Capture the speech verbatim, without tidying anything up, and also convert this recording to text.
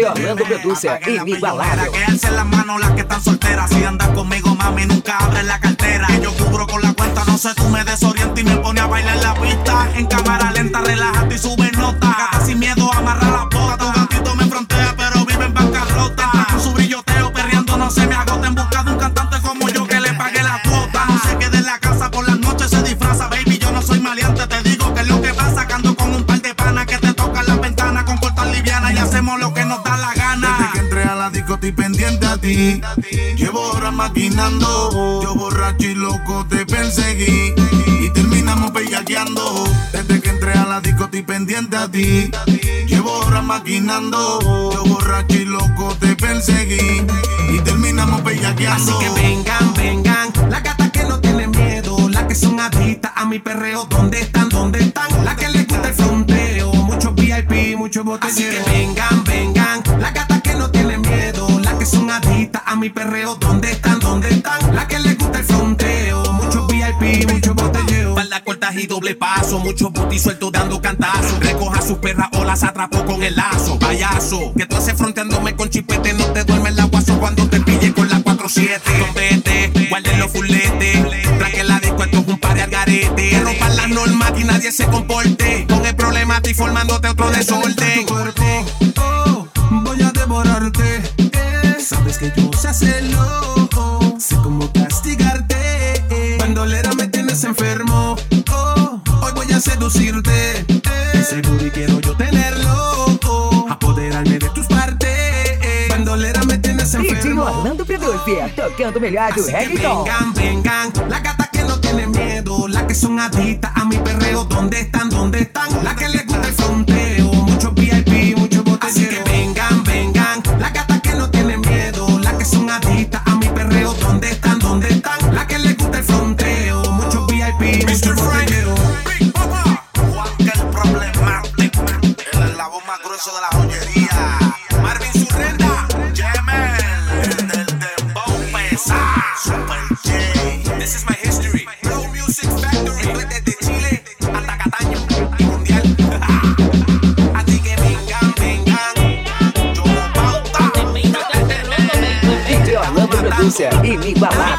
D J Orlando Producer, inigualável. Que alcen las manos las que están solteras. Si andas conmigo, mami, nunca abres la cartera. Que yo cubro con la cuenta, no sé, tú me desorientas y me pone a bailar en la pista. En cámara lenta, relájate y sube nota. Gata sin miedo, amarra la bota. Tu gatito me frontea, pero vive en bancarrota. Entra con su brilloteo, perreando, no se me agota. En busca de un cantante como yo que le pague la cuota. No se quede en la casa por las noches, se disfraza, baby. Yo no soy maleante, te digo que es lo que pasa. Que ando con un par de panas que te tocan las ventanas con cortar liviana y hacemos lo que nos da la gana. Desde que entré a la disco estoy pendiente a ti. Llevo horas maquinando. Yo borracho y loco te perseguí y terminamos bellaqueando. Desde que entré a la disco estoy pendiente a ti. Llevo horas maquinando. Yo borracho y loco te perseguí y terminamos bellaqueando. Así que vengan, vengan, las gatas que no tienen miedo, las que son adictas a mi perreo. ¿Dónde están? ¿Dónde están? Las que les gusta el fronteo, muchos V I P, muchos botelleros. Así que vengan, vengan, las gatas que no tienen miedo, las que son adictas a mi perreo. ¿Dónde están? ¿Dónde están? Las que les gusta el fronteo, muchos V I P, muchos botelleros. Espalda cortas y doble paso, muchos botis sueltos dando cantazos. Recoja a sus perras o las atrapó con el lazo. Payaso, que tú haces fronteándome con chipete. No te duerme el aguazo cuando te pille con la cuatro siete. Compete, guarden los fuletes. Traque la disco, esto es un par de algarete. Rompan las normas y nadie se comporte. Con el problema estoy formándote otro desorden. Oh, voy a devorarte. Eh, sabes que yo sé hacerlo. Oh, sé cómo castigarte. Eh, bandolera me tienes enfermo. Oh, hoy voy a seducirte. Eh, seguro y quiero yo tenerlo. Oh, apoderarme de tus partes. Eh, bandolera me tienes D J enfermo. Orlando Producer, tocando o melhor do Así que reggaeton. vengan, vengan, las gatas que no tienen miedo, las que son adictas a mi perreo. ¿Dónde están? ¿Dónde están? Las que les gusta el fronteo, muchos V I P, muchos botelleros. Así que vengan, vengan, las gatas que no tienen miedo, las que son adictas a mi perreo. ¿Dónde están? ¿Dónde están? Las que les gusta el fronteo, muchos V I P, muchos botelleros. Juan que el problemático, él es la voz más grueso de la joyería. Marvin Surrenda, Jemel, el del dembow pesado, Super J. This is my history. Flow Music Factory. Desde Chile hasta Cataño y Mundial. Así que vengan, vengan. Yo no pauta. D J Orlando Producer, inigualável.